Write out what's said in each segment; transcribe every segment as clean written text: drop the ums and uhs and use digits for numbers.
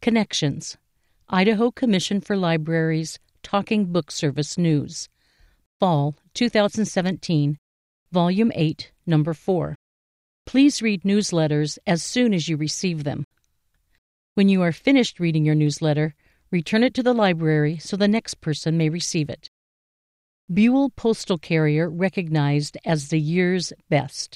Connections, Idaho Commission for Libraries Talking Book Service News, Fall 2017, Volume 8, Number 4. Please read newsletters as soon as you receive them. When you are finished reading your newsletter, return it to the library so the next person may receive it. Buell Postal Carrier recognized as the year's best.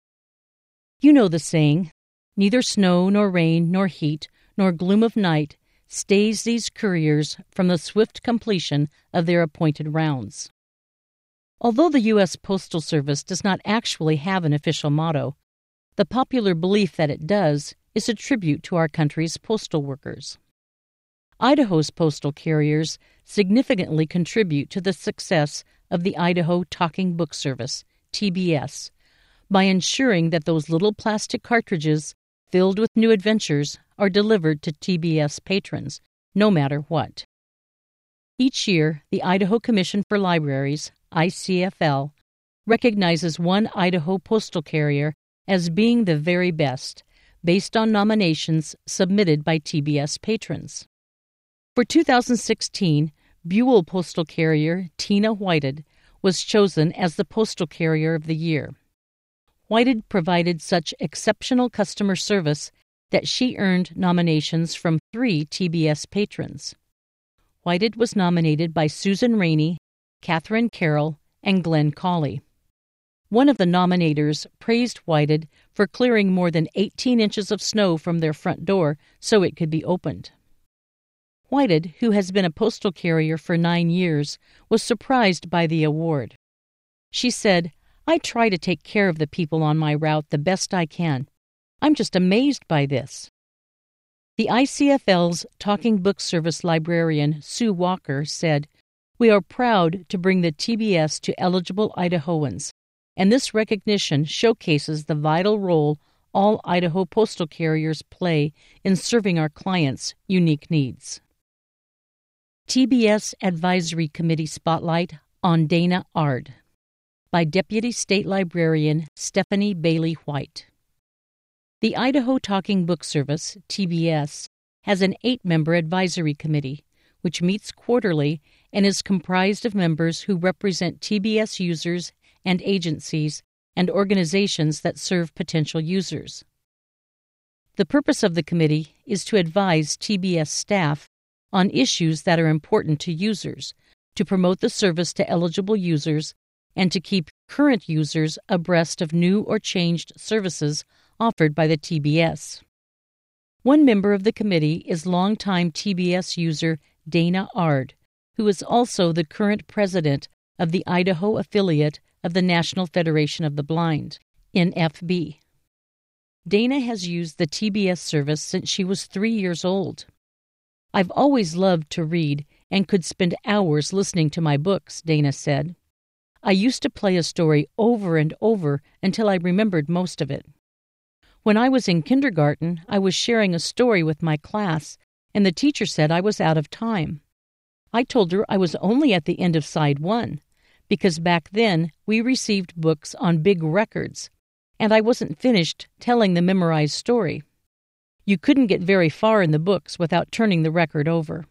You know the saying, neither snow nor rain nor heat nor gloom of night stays these couriers from the swift completion of their appointed rounds. Although the U.S. Postal Service does not actually have an official motto, the popular belief that it does is a tribute to our country's postal workers. Idaho's postal carriers significantly contribute to the success of the Idaho Talking Book Service, TBS, by ensuring that those little plastic cartridges filled with new adventures are delivered to TBS patrons, no matter what. Each year, the Idaho Commission for Libraries, ICFL, recognizes one Idaho postal carrier as being the very best, based on nominations submitted by TBS patrons. For 2016, Buell postal carrier Tina Whited was chosen as the Postal Carrier of the Year. Whited provided such exceptional customer service that she earned nominations from 3 TBS patrons. Whited was nominated by Susan Rainey, Catherine Carroll, and Glenn Cawley. One of the nominators praised Whited for clearing more than 18 inches of snow from their front door so it could be opened. Whited, who has been a postal carrier for 9 years, was surprised by the award. She said, "I try to take care of the people on my route the best I can. I'm just amazed by this." The ICFL's Talking Book Service librarian, Sue Walker, said, "We are proud to bring the TBS to eligible Idahoans, and this recognition showcases the vital role all Idaho postal carriers play in serving our clients' unique needs." TBS Advisory Committee Spotlight on Dana Ard by Deputy State Librarian Stephanie Bailey White. The Idaho Talking Book Service, TBS, has an 8-member advisory committee, which meets quarterly and is comprised of members who represent TBS users and agencies and organizations that serve potential users. The purpose of the committee is to advise TBS staff on issues that are important to users, to promote the service to eligible users, and to keep current users abreast of new or changed services offered by the TBS. One member of the committee is longtime TBS user Dana Ard, who is also the current president of the Idaho affiliate of the National Federation of the Blind, NFB. Dana has used the TBS service since she was 3 years old. "I've always loved to read and could spend hours listening to my books," Dana said. "I used to play a story over and over until I remembered most of it. When I was in kindergarten, I was sharing a story with my class, and the teacher said I was out of time. I told her I was only at the end of side 1, because back then we received books on big records, and I wasn't finished telling the memorized story. You couldn't get very far in the books without turning the record over."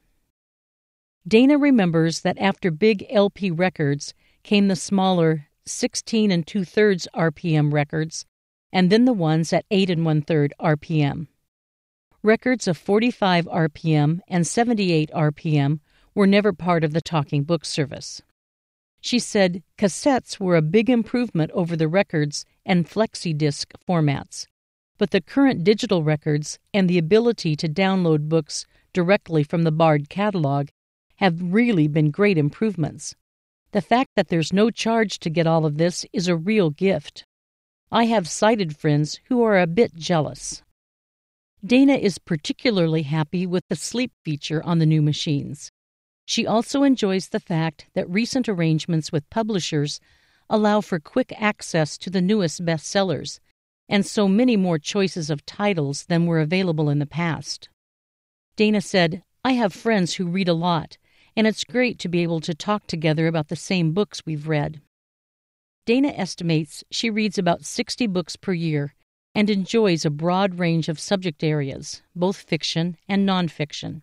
Dana remembers that after big LP records came the smaller 16 2/3 RPM records, and then the ones at 8 1/3 RPM. Records of 45 RPM and 78 RPM were never part of the Talking Book Service. She said cassettes were a big improvement over the records and flexi-disc formats, but the current digital records and the ability to download books directly from the Bard catalog have really been great improvements. The fact that there's no charge to get all of this is a real gift. I have sighted friends who are a bit jealous. Dana is particularly happy with the sleep feature on the new machines. She also enjoys the fact that recent arrangements with publishers allow for quick access to the newest bestsellers, and so many more choices of titles than were available in the past. Dana said, "I have friends who read a lot, and it's great to be able to talk together about the same books we've read." Dana estimates she reads about 60 books per year and enjoys a broad range of subject areas, both fiction and nonfiction.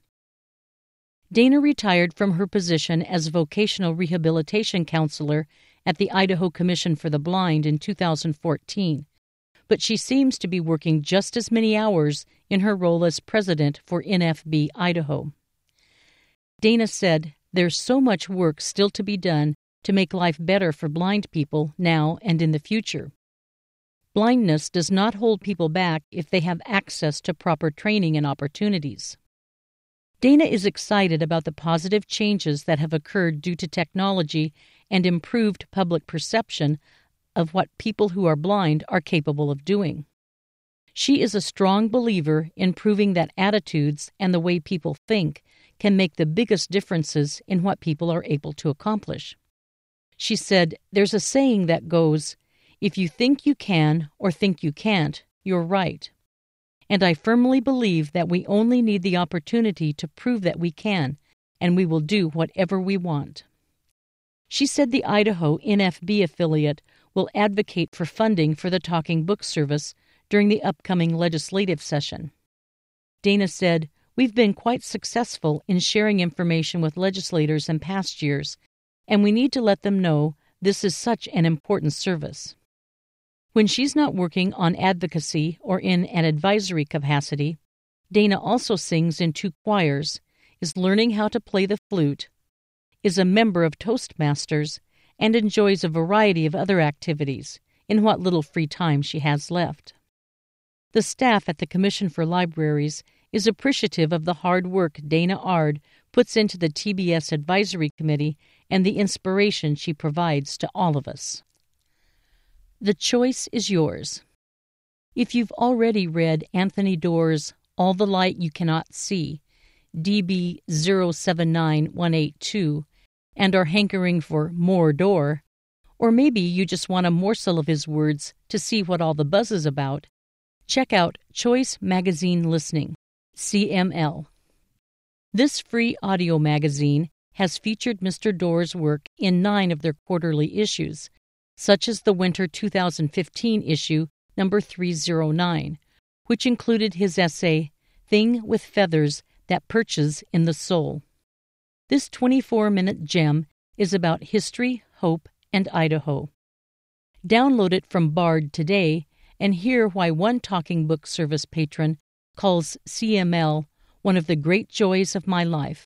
Dana retired from her position as vocational rehabilitation counselor at the Idaho Commission for the Blind in 2014, but she seems to be working just as many hours in her role as president for NFB Idaho. Dana said, "There's so much work still to be done to make life better for blind people now and in the future. Blindness does not hold people back if they have access to proper training and opportunities." Dana is excited about the positive changes that have occurred due to technology and improved public perception of what people who are blind are capable of doing. She is a strong believer in proving that attitudes and the way people think can make the biggest differences in what people are able to accomplish. She said, "There's a saying that goes, if you think you can or think you can't, you're right. And I firmly believe that we only need the opportunity to prove that we can, and we will do whatever we want." She said the Idaho NFB affiliate will advocate for funding for the Talking Book Service during the upcoming legislative session. Dana said, "We've been quite successful in sharing information with legislators in past years, and we need to let them know this is such an important service." When she's not working on advocacy or in an advisory capacity, Dana also sings in 2 choirs, is learning how to play the flute, is a member of Toastmasters, and enjoys a variety of other activities in what little free time she has left. The staff at the Commission for Libraries is appreciative of the hard work Dana Ard puts into the TBS Advisory Committee and the inspiration she provides to all of us. The choice is yours. If you've already read Anthony Doerr's All the Light You Cannot See, DB 079182, and are hankering for more Doerr, or maybe you just want a morsel of his words to see what all the buzz is about, check out Choice Magazine Listening, CML. This free audio magazine has featured Mr. Doerr's work in 9 of their quarterly issues, such as the winter 2015 issue number 309, which included his essay, Thing with Feathers That Perches in the Soul. This 24-minute gem is about history, hope, and Idaho. Download it from Bard today and hear why one Talking Book Service patron calls CML one of the great joys of my life.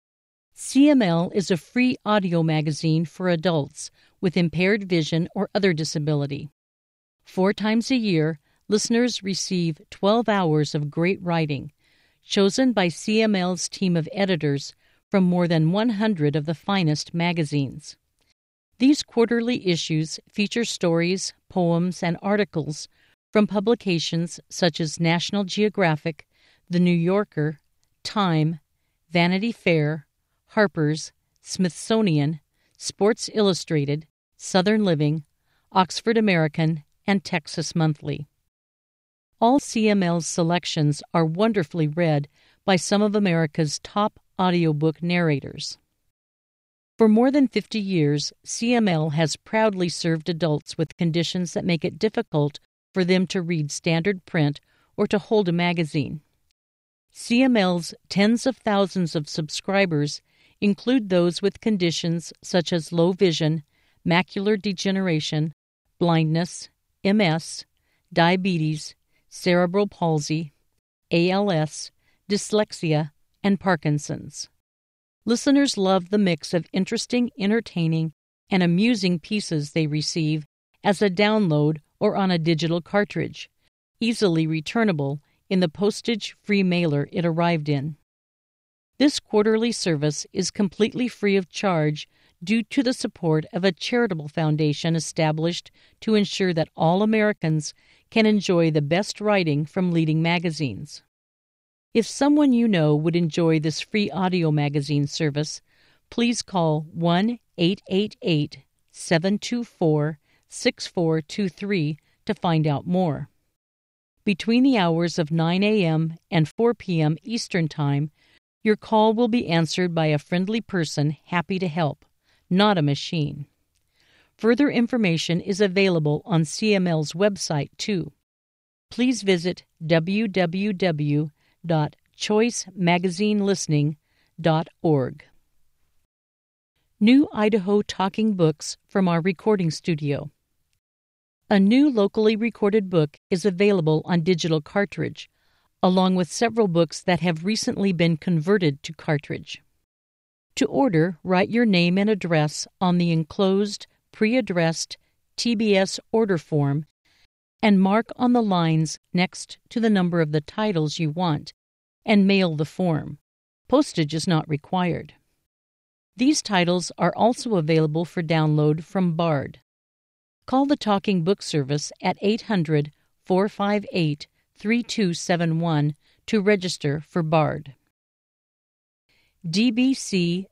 CML is a free audio magazine for adults with impaired vision or other disability. 4 times a year, listeners receive 12 hours of great writing, chosen by CML's team of editors from more than 100 of the finest magazines. These quarterly issues feature stories, poems, and articles from publications such as National Geographic, The New Yorker, Time, Vanity Fair, Harper's, Smithsonian, Sports Illustrated, Southern Living, Oxford American, and Texas Monthly. All CML's selections are wonderfully read by some of America's top audiobook narrators. For more than 50 years, CML has proudly served adults with conditions that make it difficult for them to read standard print or to hold a magazine. CML's tens of thousands of subscribers include those with conditions such as low vision, macular degeneration, blindness, MS, diabetes, cerebral palsy, ALS, dyslexia, and Parkinson's. Listeners love the mix of interesting, entertaining, and amusing pieces they receive as a download or on a digital cartridge, easily returnable in the postage-free mailer it arrived in. This quarterly service is completely free of charge due to the support of a charitable foundation established to ensure that all Americans can enjoy the best writing from leading magazines. If someone you know would enjoy this free audio magazine service, please call 1-888-724-6423 to find out more. Between the hours of 9 a.m. and 4 p.m. Eastern Time, your call will be answered by a friendly person happy to help, not a machine. Further information is available on CML's website, too. please visit www.choicemagazinelistening.org. New Idaho Talking Books from our recording studio. A new locally recorded book is available on digital cartridge, along with several books that have recently been converted to cartridge. To order, write your name and address on the enclosed, pre-addressed TBS order form and mark on the lines next to the number of the titles you want and mail the form. Postage is not required. These titles are also available for download from Bard. Call the Talking Book Service at 800-458-3271 to register for Bard. DBC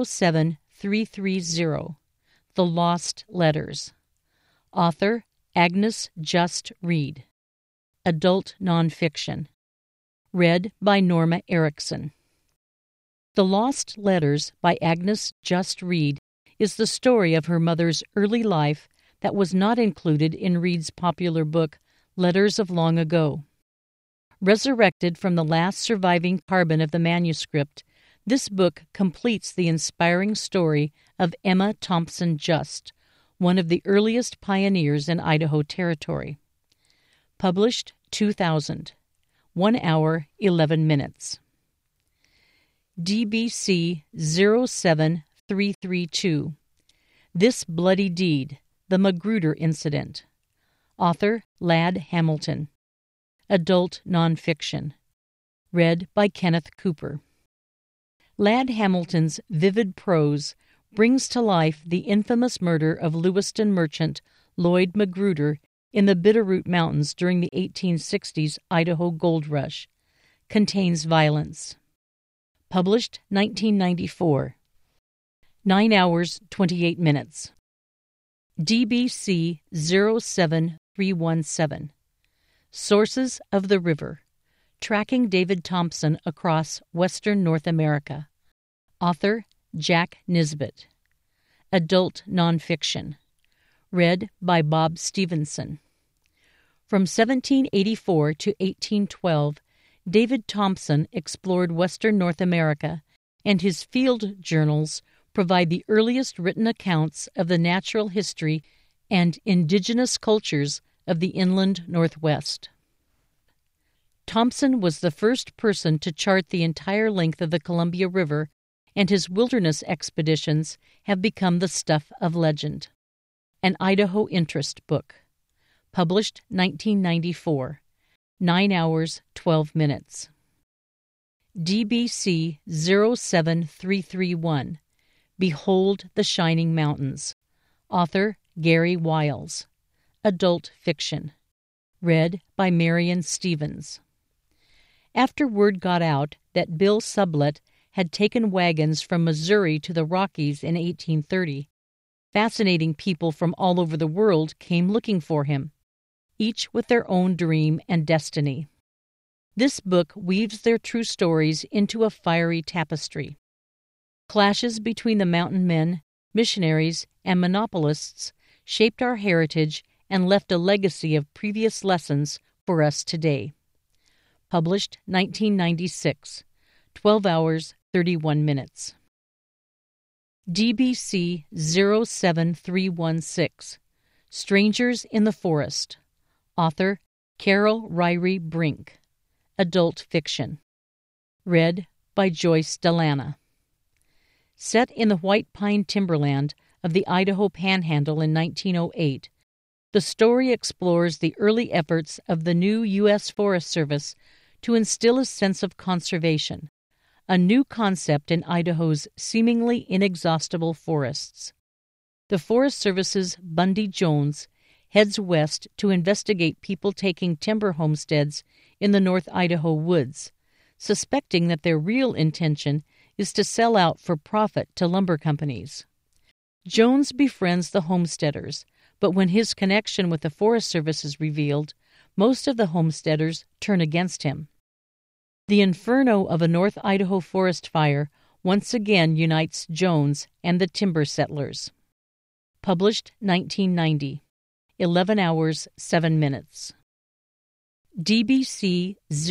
07330, The Lost Letters. Author Agnes Just Reed. Adult nonfiction. Read by Norma Erickson. The Lost Letters by Agnes Just Reed is the story of her mother's early life that was not included in Reed's popular book, Letters of Long Ago. Resurrected from the last surviving carbon of the manuscript, this book completes the inspiring story of Emma Thompson Just, one of the earliest pioneers in Idaho Territory. Published 2000. 1 hour, 11 minutes. DBC 07332, This Bloody Deed, The Magruder Incident. Author Ladd Hamilton. Adult nonfiction. Read by Kenneth Cooper. Ladd Hamilton's vivid prose brings to life the infamous murder of Lewiston merchant Lloyd Magruder in the Bitterroot Mountains during the 1860s Idaho Gold Rush. Contains violence. Published 1994. 9 hours, 28 minutes. DBC 07317. Sources of the River. Tracking David Thompson Across Western North America. Author Jack Nisbet. Adult nonfiction. Read by Bob Stevenson. From 1784 to 1812, David Thompson explored Western North America, and his field journals provide the earliest written accounts of the natural history and indigenous cultures of the inland Northwest. Thompson was the first person to chart the entire length of the Columbia River, and his wilderness expeditions have become the stuff of legend. An Idaho Interest book. Published 1994. 9 hours, 12 minutes. DBC 07331. Behold the Shining Mountains. Author Gary Wiles. Adult fiction. Read by Marion Stevens. After word got out that Bill Sublett had taken wagons from Missouri to the Rockies in 1830, fascinating people from all over the world came looking for him, each with their own dream and destiny. This book weaves their true stories into a fiery tapestry. Clashes between the mountain men, missionaries, and monopolists shaped our heritage and left a legacy of previous lessons for us today. Published 1996. 12 hours, 31 minutes. DBC 07316. Strangers in the Forest. Author Carol Ryrie Brink. Adult fiction. Read by Joyce Delana. Set in the white pine timberland of the Idaho Panhandle in 1908, the story explores the early efforts of the new U.S. Forest Service to instill a sense of conservation, a new concept in Idaho's seemingly inexhaustible forests. The Forest Service's Bundy Jones heads west to investigate people taking timber homesteads in the North Idaho woods, suspecting that their real intention is to sell out for profit to lumber companies. Jones befriends the homesteaders, but when his connection with the Forest Service is revealed, most of the homesteaders turn against him. The inferno of a North Idaho forest fire once again unites Jones and the timber settlers. Published 1990. 11 hours, 7 minutes. DBC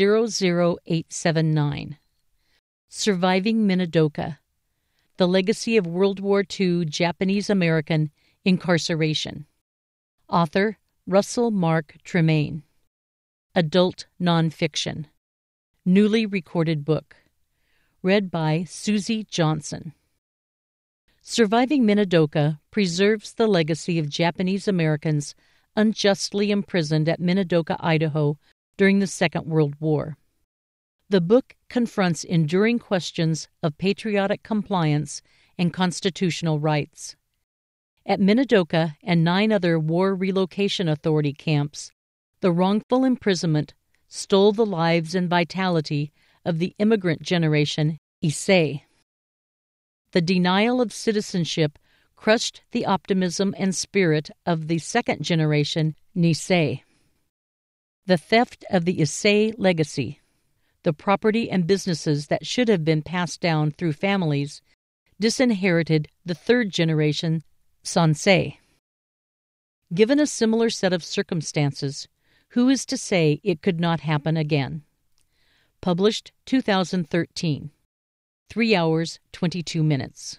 00879. Surviving Minidoka: The Legacy of World War II Japanese-American Incarceration. Author Russell Mark Tremaine. Adult nonfiction. Newly recorded book. Read by Susie Johnson. Surviving Minidoka preserves the legacy of Japanese Americans unjustly imprisoned at Minidoka, Idaho during the Second World War. The book confronts enduring questions of patriotic compliance and constitutional rights. At Minidoka and 9 other War Relocation Authority camps, the wrongful imprisonment stole the lives and vitality of the immigrant generation Issei. The denial of citizenship crushed the optimism and spirit of the second generation Nisei. The theft of the Issei legacy, the property and businesses that should have been passed down through families, disinherited the third generation Sansei. Given a similar set of circumstances, who is to say it could not happen again? Published 2013. 3 hours, 22 minutes.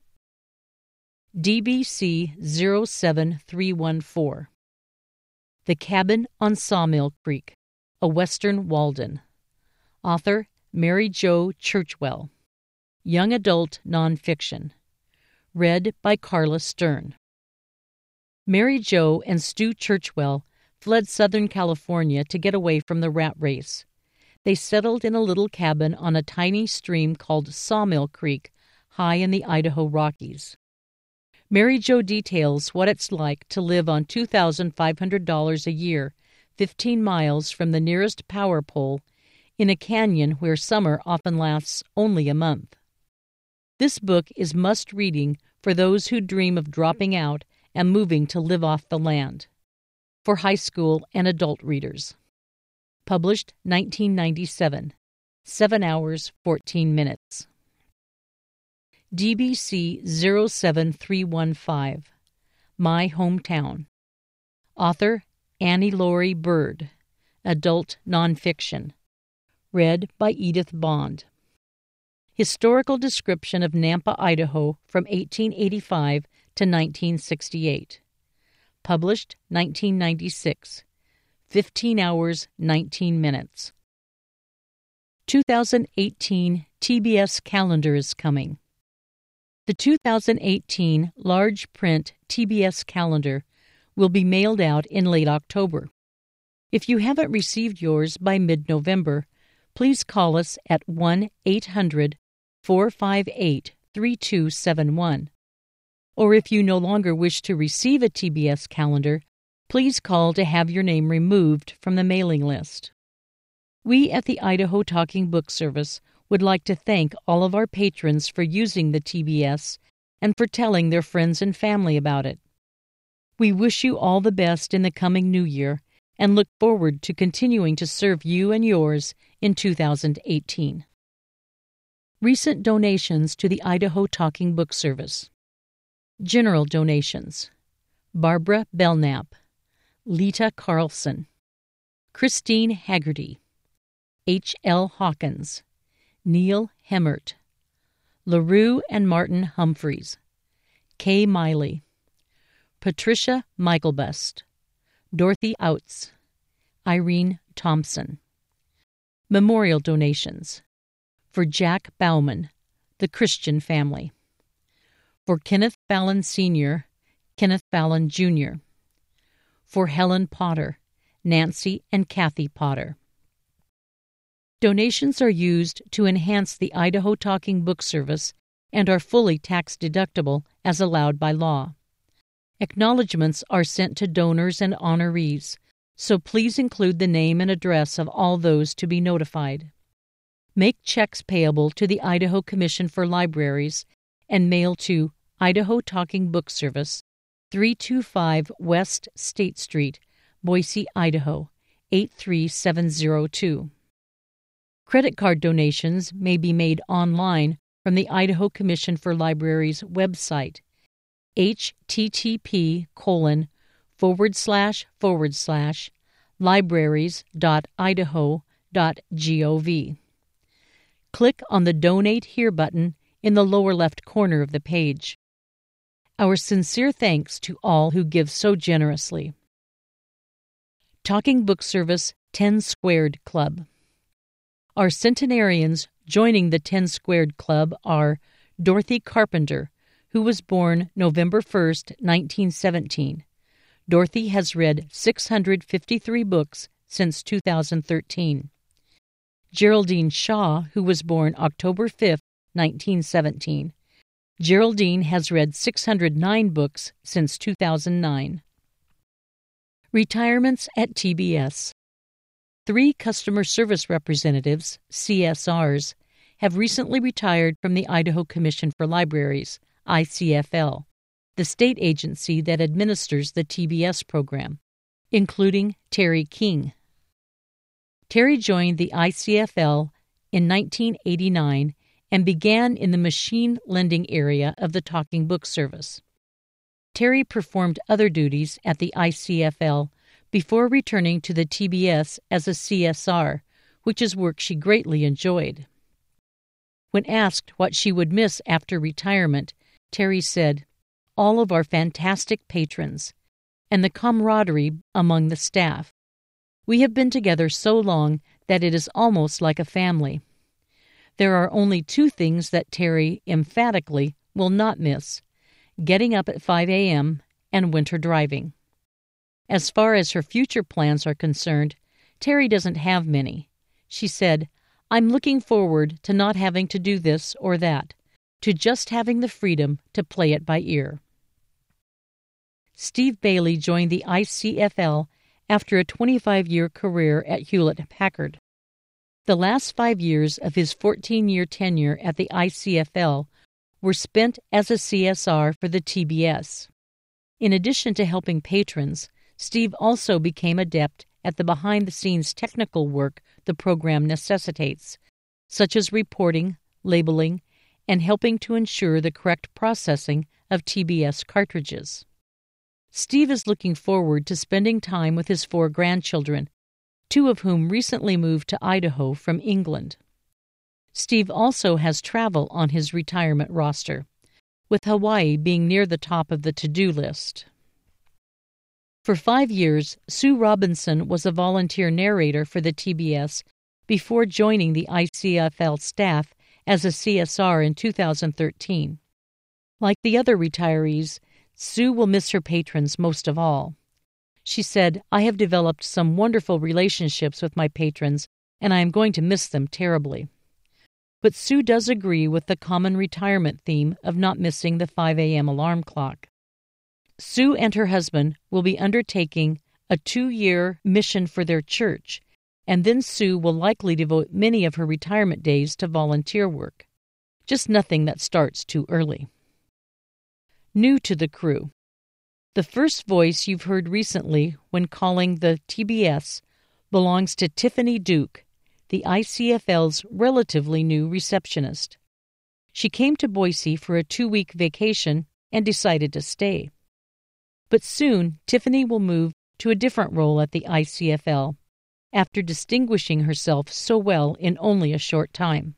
DBC 07314. The Cabin on Sawmill Creek, a Western Walden. Author Mary Jo Churchwell. Young adult nonfiction. Read by Carla Stern. Mary Jo and Stu Churchwell fled Southern California to get away from the rat race. They settled in a little cabin on a tiny stream called Sawmill Creek, high in the Idaho Rockies. Mary Jo details what it's like to live on $2,500 a year, 15 miles from the nearest power pole, in a canyon where summer often lasts only a month. This book is must-reading for those who dream of dropping out and moving to live off the land. For high school and adult readers. Published 1997. 7 hours, 14 minutes. DBC 07315. My Hometown. Author Annie Laurie Bird. Adult nonfiction. Read by Edith Bond. Historical description of Nampa, Idaho from 1885 to 1968. Published 1996. 15 hours, 19 minutes. 2018 TBS calendar is coming. The 2018 large print TBS calendar will be mailed out in late October. If you haven't received yours by mid-November, please call us at 1-800-458-3271. Or if you no longer wish to receive a TBS calendar, please call to have your name removed from the mailing list. We at the Idaho Talking Book Service would like to thank all of our patrons for using the TBS and for telling their friends and family about it. We wish you all the best in the coming new year and look forward to continuing to serve you and yours in 2018. Recent donations to the Idaho Talking Book Service. General donations: Barbara Belknap, Lita Carlson, Christine Haggerty, H.L. Hawkins, Neil Hemmert, LaRue and Martin Humphreys, Kay Miley, Patricia Michaelbust, Dorothy Outs, Irene Thompson. Memorial donations: for Jack Bauman, the Christian family; for Kenneth Fallon Sr., Kenneth Fallon Jr., for Helen Potter, Nancy and Kathy Potter. Donations are used to enhance the Idaho Talking Book Service and are fully tax-deductible as allowed by law. Acknowledgments are sent to donors and honorees, so please include the name and address of all those to be notified. Make checks payable to the Idaho Commission for Libraries and mail to Idaho Talking Book Service, 325 West State Street, Boise, Idaho, 83702. Credit card donations may be made online from the Idaho Commission for Libraries website, http:// libraries.idaho.gov. Click on the Donate Here button in the lower left corner of the page. Our sincere thanks to all who give so generously. Talking Book Service 10 Squared Club. Our centenarians joining the 10 Squared Club are Dorothy Carpenter, who was born November 1st, 1917. Dorothy has read 653 books since 2013. Geraldine Shaw, who was born October 5th, 1917. Geraldine has read 609 books since 2009. Retirements at TBS. 3 customer service representatives, CSRs, have recently retired from the Idaho Commission for Libraries, ICFL, the state agency that administers the TBS program, including Terry King. Terry joined the ICFL in 1989 and began in the machine lending area of the Talking Book Service. Terry performed other duties at the ICFL before returning to the TBS as a CSR, which is work she greatly enjoyed. When asked what she would miss after retirement, Terry said, "All of our fantastic patrons and the camaraderie among the staff. We have been together so long that it is almost like a family." There are only 2 things that Terry emphatically will not miss: getting up at 5 a.m. and winter driving. As far as her future plans are concerned, Terry doesn't have many. She said, "I'm looking forward to not having to do this or that, to just having the freedom to play it by ear." Steve Bailey joined the ICFL after a 25-year career at Hewlett-Packard. The last 5 years of his 14-year tenure at the ICFL were spent as a CSR for the TBS. In addition to helping patrons, Steve also became adept at the behind-the-scenes technical work the program necessitates, such as reporting, labeling, and helping to ensure the correct processing of TBS cartridges. Steve is looking forward to spending time with his 4 grandchildren, 2 of whom recently moved to Idaho from England. Steve also has travel on his retirement roster, with Hawaii being near the top of the to-do list. For 5 years, Sue Robinson was a volunteer narrator for the TBS before joining the ICFL staff as a CSR in 2013. Like the other retirees, Sue will miss her patrons most of all. She said, "I have developed some wonderful relationships with my patrons, and I am going to miss them terribly." But Sue does agree with the common retirement theme of not missing the 5 a.m. alarm clock. Sue and her husband will be undertaking a 2-year mission for their church, and then Sue will likely devote many of her retirement days to volunteer work. Just nothing that starts too early. New to the crew. The first voice you've heard recently when calling the TBS belongs to Tiffany Duke, the ICFL's relatively new receptionist. She came to Boise for a 2-week vacation and decided to stay. But soon, Tiffany will move to a different role at the ICFL, after distinguishing herself so well in only a short time.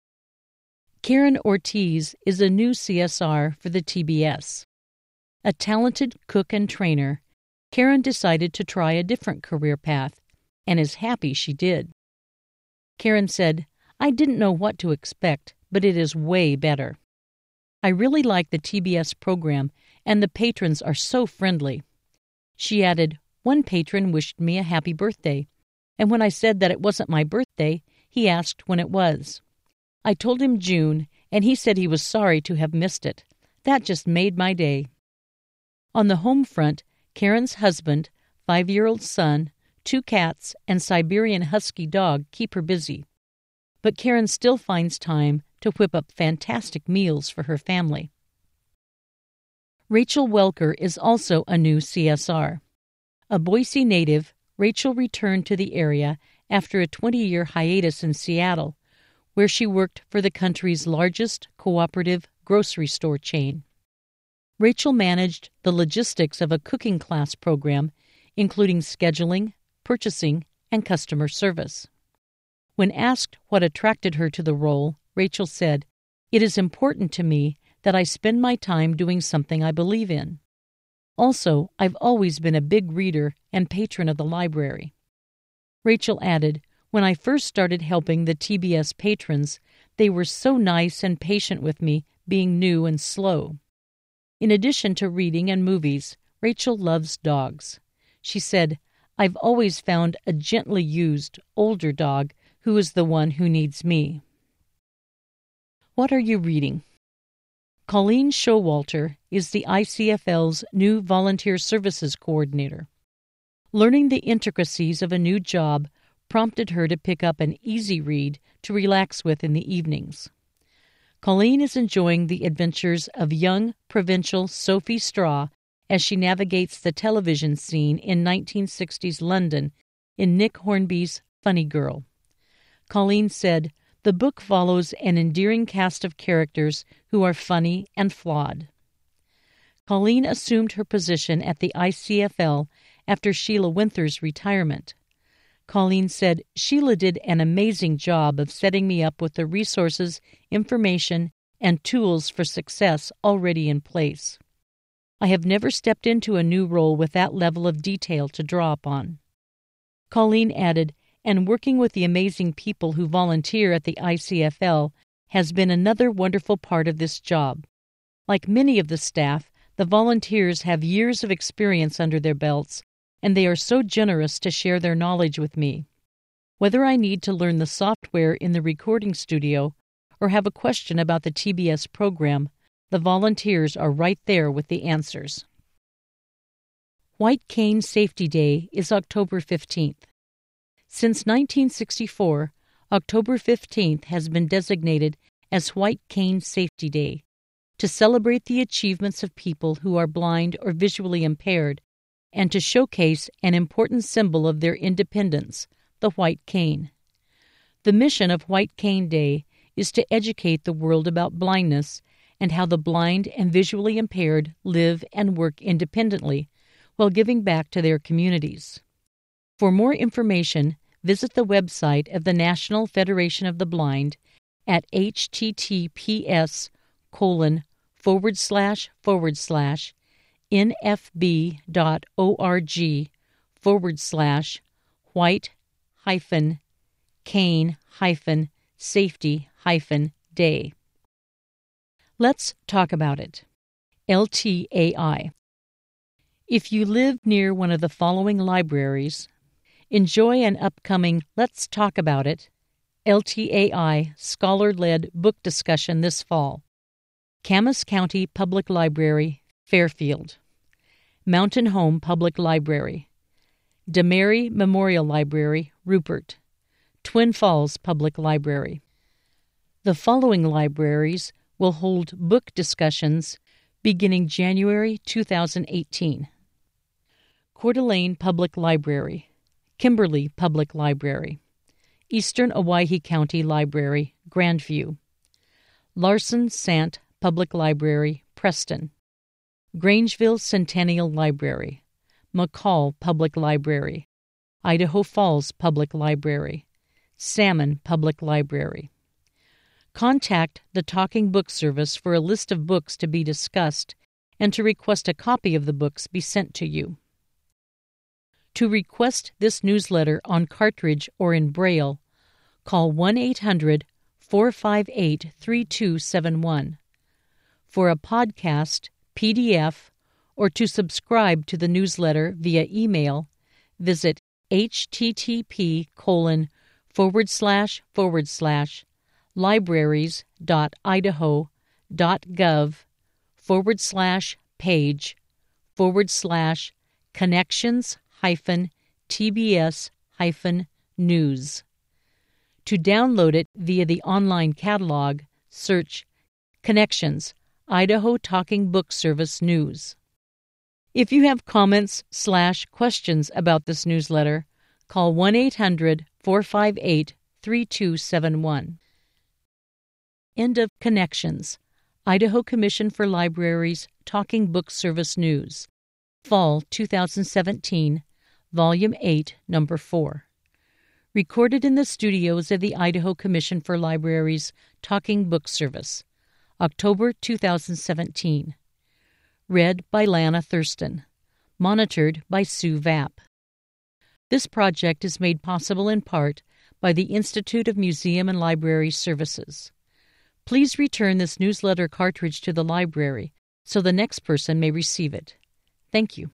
Karen Ortiz is a new CSR for the TBS. A talented cook and trainer, Karen decided to try a different career path, and is happy she did. Karen said, "I didn't know what to expect, but it is way better. I really like the TBS program, and the patrons are so friendly." She added, "One patron wished me a happy birthday, and when I said that it wasn't my birthday, he asked when it was. I told him June, and he said he was sorry to have missed it. That just made my day." On the home front, Karen's husband, 5-year-old son, 2 cats, and Siberian Husky dog keep her busy. But Karen still finds time to whip up fantastic meals for her family. Rachel Welker is also a new CSR. A Boise native, Rachel returned to the area after a 20-year hiatus in Seattle, where she worked for the country's largest cooperative grocery store chain. Rachel managed the logistics of a cooking class program, including scheduling, purchasing, and customer service. When asked what attracted her to the role, Rachel said, "It is important to me that I spend my time doing something I believe in. Also, I've always been a big reader and patron of the library." Rachel added, "When I first started helping the TBS patrons, they were so nice and patient with me, being new and slow." In addition to reading and movies, Rachel loves dogs. She said, "I've always found a gently used, older dog who is the one who needs me." What are you reading? Colleen Showalter is the ICFL's new Volunteer Services Coordinator. Learning the intricacies of a new job prompted her to pick up an easy read to relax with in the evenings. Colleen is enjoying the adventures of young provincial Sophie Straw as she navigates the television scene in 1960s London in Nick Hornby's Funny Girl. Colleen said, "The book follows an endearing cast of characters who are funny and flawed." Colleen assumed her position at the ICFL after Sheila Winther's retirement. Colleen said, "Sheila did an amazing job of setting me up with the resources, information, and tools for success already in place. I have never stepped into a new role with that level of detail to draw upon." Colleen added, "And working with the amazing people who volunteer at the ICFL has been another wonderful part of this job. Like many of the staff, the volunteers have years of experience under their belts, and they are so generous to share their knowledge with me. Whether I need to learn the software in the recording studio or have a question about the TBS program, the volunteers are right there with the answers." White Cane Safety Day is October 15th. Since 1964, October 15th has been designated as White Cane Safety Day to celebrate the achievements of people who are blind or visually impaired and to showcase an important symbol of their independence, the white cane. The mission of White Cane Day is to educate the world about blindness and how the blind and visually impaired live and work independently while giving back to their communities. For more information, visit the website of the National Federation of the Blind at https://nfb.org/white-cane-safety-day. Let's talk about it. LTAI. If you live near one of the following libraries, enjoy an upcoming Let's Talk About It LTAI scholar-led book discussion this fall. Camas County Public Library, Fairfield. Mountain Home Public Library. DeMary Memorial Library, Rupert. Twin Falls Public Library. The following libraries will hold book discussions beginning January 2018. Coeur d'Alene Public Library, Kimberly Public Library, Eastern Owyhee County Library, Grandview, Larson Sant Public Library, Preston, Grangeville Centennial Library, McCall Public Library, Idaho Falls Public Library, Salmon Public Library. Contact the Talking Book Service for a list of books to be discussed and to request a copy of the books be sent to you. To request this newsletter on cartridge or in Braille, call 1-800-458-3271. For a podcast, PDF, or to subscribe to the newsletter via email, visit http://libraries.idaho.gov/connections-tbs-news. To download it via the online catalog, search Connections, Idaho Talking Book Service News. If you have comments/questions about this newsletter, call 1-800-458-3271. End of Connections, Idaho Commission for Libraries Talking Book Service News, Fall 2017, Volume 8, Number 4. Recorded in the studios of the Idaho Commission for Libraries Talking Book Service, October 2017. Read by Lana Thurston. Monitored by Sue Vapp. This project is made possible in part by the Institute of Museum and Library Services. Please return this newsletter cartridge to the library so the next person may receive it. Thank you.